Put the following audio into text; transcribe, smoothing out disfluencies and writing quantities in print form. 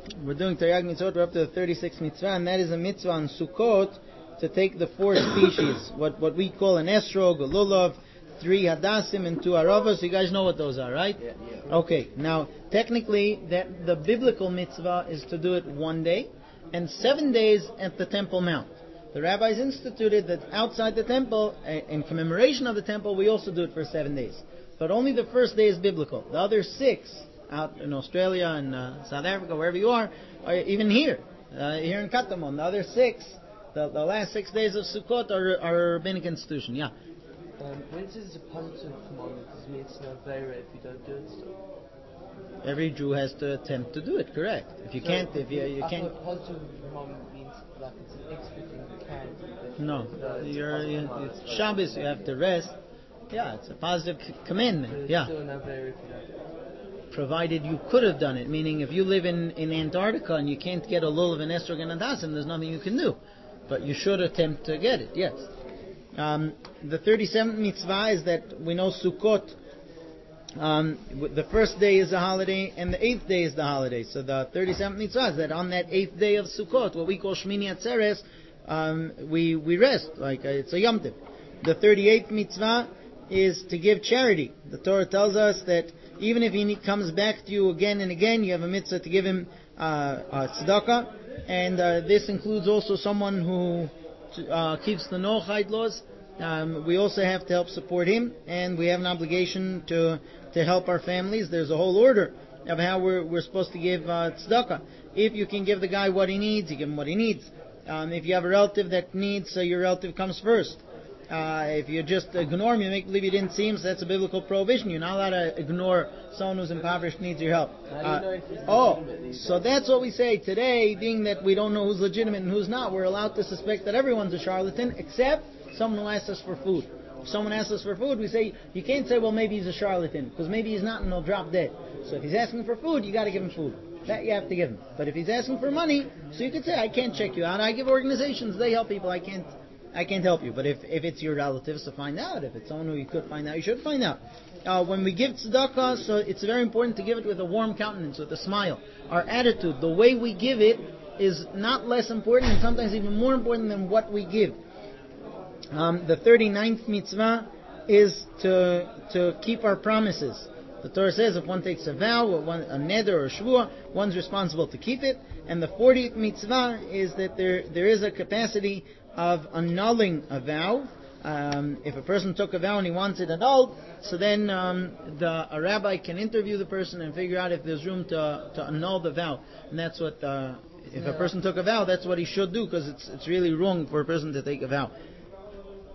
We're doing Taryag Mitzvot. We're up to the 36th mitzvah, and that is a mitzvah on Sukkot to take the 4 species, what we call an estrog, a lulav, 3 hadassim, and 2 aravas. You guys know what those are, right? Yeah. Okay. Now, technically, the biblical mitzvah is to do it 1 day and 7 days at the Temple Mount. The rabbis instituted that outside the temple, in commemoration of the temple, we also do it for 7 days. But only the first day is biblical. The other 6, out in Australia and South Africa, wherever you are even here in Katamon, the other 6, the last 6 days of Sukkot are rabbinic institution. Yeah. When it says a positive commandment, does it mean it's no vera if you don't do it still? Every Jew has to attempt to do it, correct. If you can't. Positive commandment means like it's an extra thing you can do. No, it's Shabbos, you have to rest. Yeah, it's a positive commandment. Yeah. Still no vera if you don't do it. Provided you could have done it, meaning if you live in Antarctica and you can't get a lulav and estrog and hadassim, there's nothing you can do. But you should attempt to get it, yes. The 37th mitzvah is that we know Sukkot, the first day is a holiday and the 8th day is the holiday. So the 37th mitzvah is that on that 8th day of Sukkot, what we call Shmini Atzeres, we rest, like it's a Yom Tov. The 38th mitzvah is to give charity. The Torah tells us that even if he comes back to you again and again, you have a mitzvah to give him tzedakah. And this includes also someone who keeps the Noachide laws. We also have to help support him, and we have an obligation to help our families. There's a whole order of how we're supposed to give tzedakah. If you can give the guy what he needs, you give him what he needs. If you have a relative that needs, so your relative comes first. If you just ignore him, you make believe you didn't see him, so that's a biblical prohibition. You're not allowed to ignore someone who's impoverished, needs your help. So that's what we say today, being that we don't know who's legitimate and who's not. We're allowed to suspect that everyone's a charlatan, except someone who asks us for food. If someone asks us for food, we say, you can't say, well, maybe he's a charlatan, because maybe he's not and he'll drop dead. So if he's asking for food, you got to give him food. That you have to give him. But if he's asking for money, so you could say, I can't check you out. I give organizations, they help people, I can't help you. But if it's your relatives, to find out. If it's someone who you could find out, you should find out. When we give tzedakah, so it's very important to give it with a warm countenance, with a smile. Our attitude, the way we give it, is not less important and sometimes even more important than what we give. The 39th mitzvah is to keep our promises. The Torah says if one takes a vow, a neder or a shvuah, one's responsible to keep it. And the 40th mitzvah is that there is a capacity of annulling a vow. If a person took a vow and he wants it annulled, so then a rabbi can interview the person and figure out if there's room to annul the vow. And that's what, if a person took a vow, that's what he should do, because it's really wrong for a person to take a vow.